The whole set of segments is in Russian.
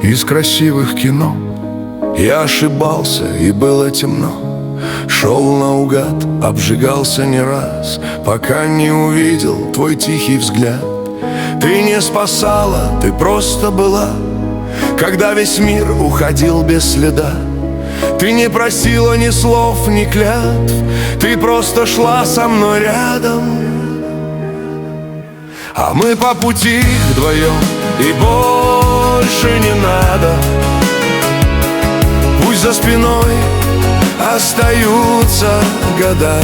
из красивых кино. Я ошибался, и было темно. Шел наугад, обжигался не раз, пока не увидел твой тихий взгляд. Ты не спасала, ты просто была, когда весь мир уходил без следа. Ты не просила ни слов, ни клятв, ты просто шла со мной рядом. А мы по пути вдвоем, и больше не надо. Пусть за спиной остаются года.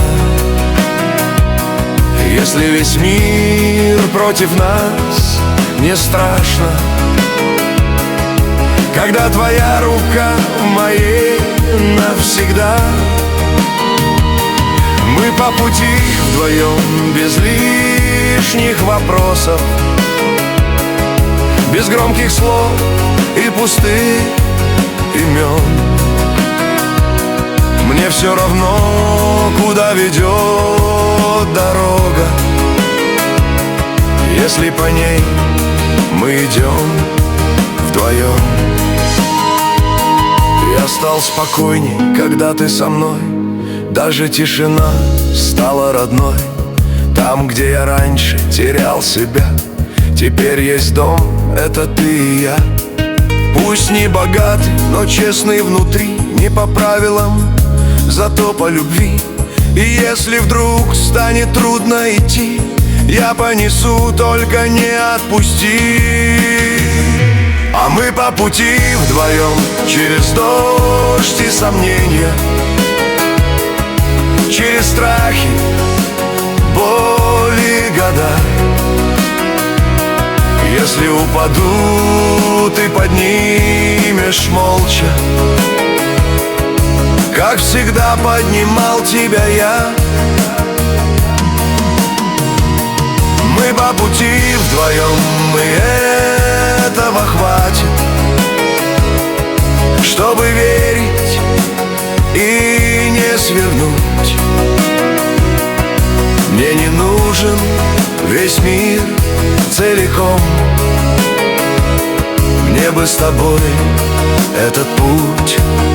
Если весь мир против нас, не страшно, когда твоя рука в моей навсегда. Мы по пути вдвоем, без лишних вопросов, без громких слов и пустых имен. Мне все равно, куда ведет дорога, если по ней мы идем вдвоем. Я стал спокойней, когда ты со мной. Даже тишина стала родной. Там, где я раньше терял себя, теперь есть дом, это ты и я. Пусть не богатый, но честный внутри, не по правилам, зато по любви. И если вдруг станет трудно идти, я понесу, только не отпусти. А мы по пути вдвоем, через дождь и сомнения, через страхи, боли, года. Если упаду, ты поднимешь молча, как всегда поднимал тебя я. Мы по пути вдвоем, и этого хватит, чтобы верить и не свернуть. Мне не нужен весь мир целиком, мне бы с тобой этот путь.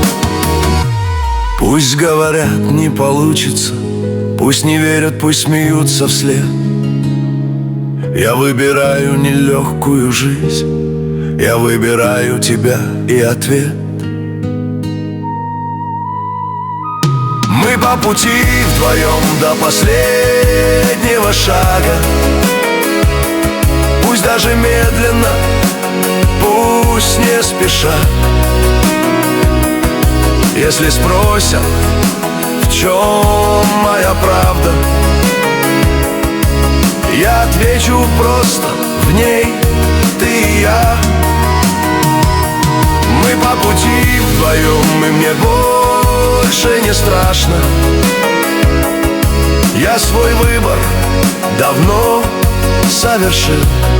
Пусть говорят, не получится, пусть не верят, пусть смеются вслед. Я выбираю нелегкую жизнь, я выбираю тебя и ответ. Мы по пути вдвоем до последнего шага. Пусть даже медленно, пусть не спеша. Если спросят, в чем моя правда, я отвечу просто: в ней ты и я. Мы по пути вдвоем, и мне больше не страшно. Я свой выбор давно совершил.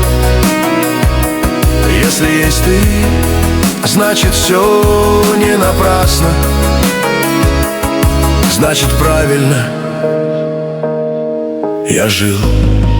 Если есть ты, значит все не напрасно, значит правильно я жил.